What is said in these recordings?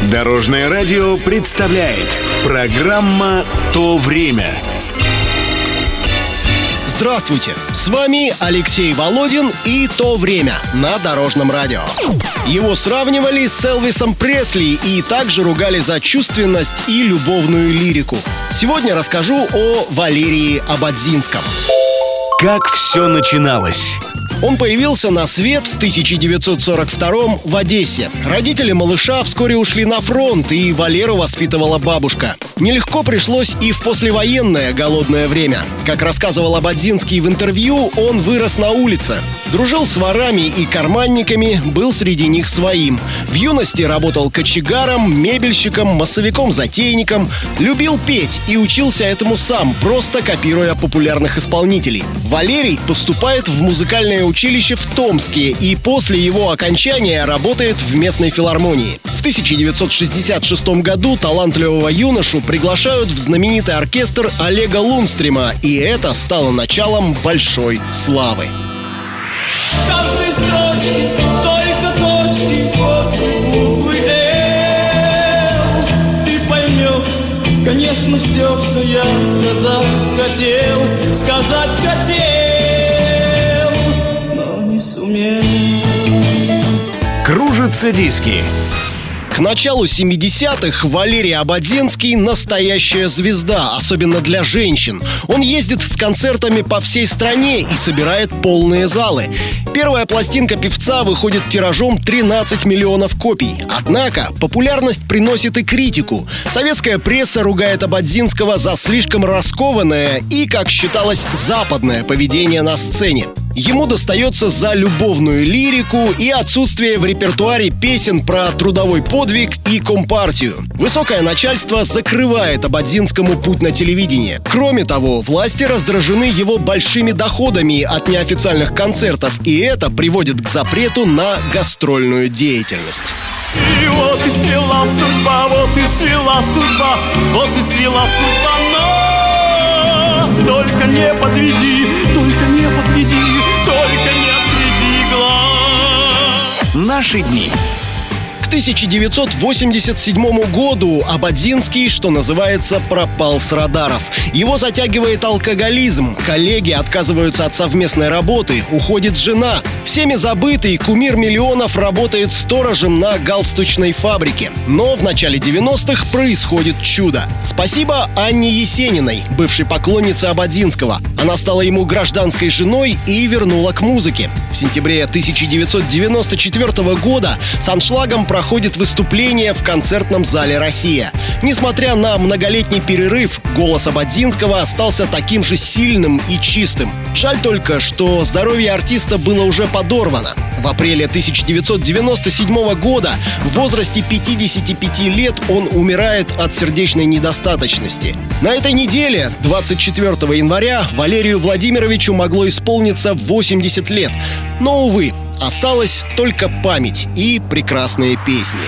Дорожное радио представляет программа «То время». Здравствуйте! С вами Алексей Володин и «То время» на Дорожном радио. Его сравнивали с Элвисом Пресли и также ругали за чувственность и любовную лирику. Сегодня расскажу о Валерии Ободзинском. Как все начиналось? Он появился на свет в 1942 в Одессе. Родители малыша вскоре ушли на фронт, и Валеру воспитывала бабушка. Нелегко пришлось и в послевоенное голодное время. Как рассказывал Ободзинский в интервью, он вырос на улице. Дружил с ворами и карманниками, был среди них своим. В юности работал кочегаром, мебельщиком, массовиком-затейником. Любил петь и учился этому сам, просто копируя популярных исполнителей. Валерий поступает в музыкальное училище в Томске и после его окончания работает в местной филармонии. В 1966 году талантливого юношу приглашают в знаменитый оркестр Олега Лунстрима, и это стало началом большой славы. Каждой строчке только точки после буквы «Л». Ты поймешь, конечно, все, что я сказать хотел, но не сумел. Кружатся диски. К началу 70-х Валерий Ободзинский – настоящая звезда, особенно для женщин. Он ездит с концертами по всей стране и собирает полные залы. Первая пластинка певца выходит тиражом 13 миллионов копий. Однако популярность приносит и критику. Советская пресса ругает Ободзинского за слишком раскованное и, как считалось, западное поведение на сцене. Ему достается за любовную лирику и отсутствие в репертуаре песен про трудовой подвиг и компартию. Высокое начальство закрывает Ободзинскому путь на телевидение. Кроме того, власти раздражены его большими доходами от неофициальных концертов, и это приводит к запрету на гастрольную деятельность. И вот и свела судьба, вот и свела судьба, вот и свела судьба нас. Только не подведи, только не подведи, только не отведи глаз. Наши дни. К 1987 году Ободзинский, что называется, пропал с радаров. Его затягивает алкоголизм, коллеги отказываются от совместной работы, уходит жена. Всеми забытый кумир миллионов работает сторожем на галстучной фабрике. Но в начале 90-х происходит чудо. Спасибо Анне Есениной, бывшей поклоннице Ободзинского. Она стала ему гражданской женой и вернула к музыке. В сентябре 1994 года с аншлагом проходит выступление в концертном зале «Россия». Несмотря на многолетний перерыв, голос Ободзинского остался таким же сильным и чистым. Жаль только, что здоровье артиста было уже подорвано. В апреле 1997 года в возрасте 55 лет он умирает от сердечной недостаточности. На этой неделе, 24 января, Валерию Владимировичу могло исполниться 80 лет. Но, увы, осталась только память и прекрасные песни.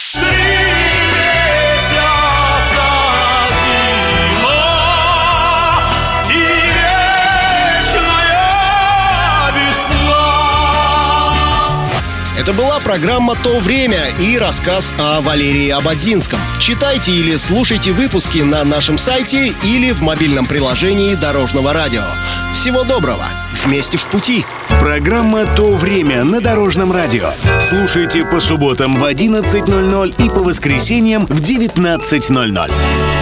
Это была программа «То время» и рассказ о Валерии Ободзинском. Читайте или слушайте выпуски на нашем сайте или в мобильном приложении Дорожного радио. Всего доброго! Вместе в пути! Программа «То время» на Дорожном радио. Слушайте по субботам в 11:00 и по воскресеньям в 19:00.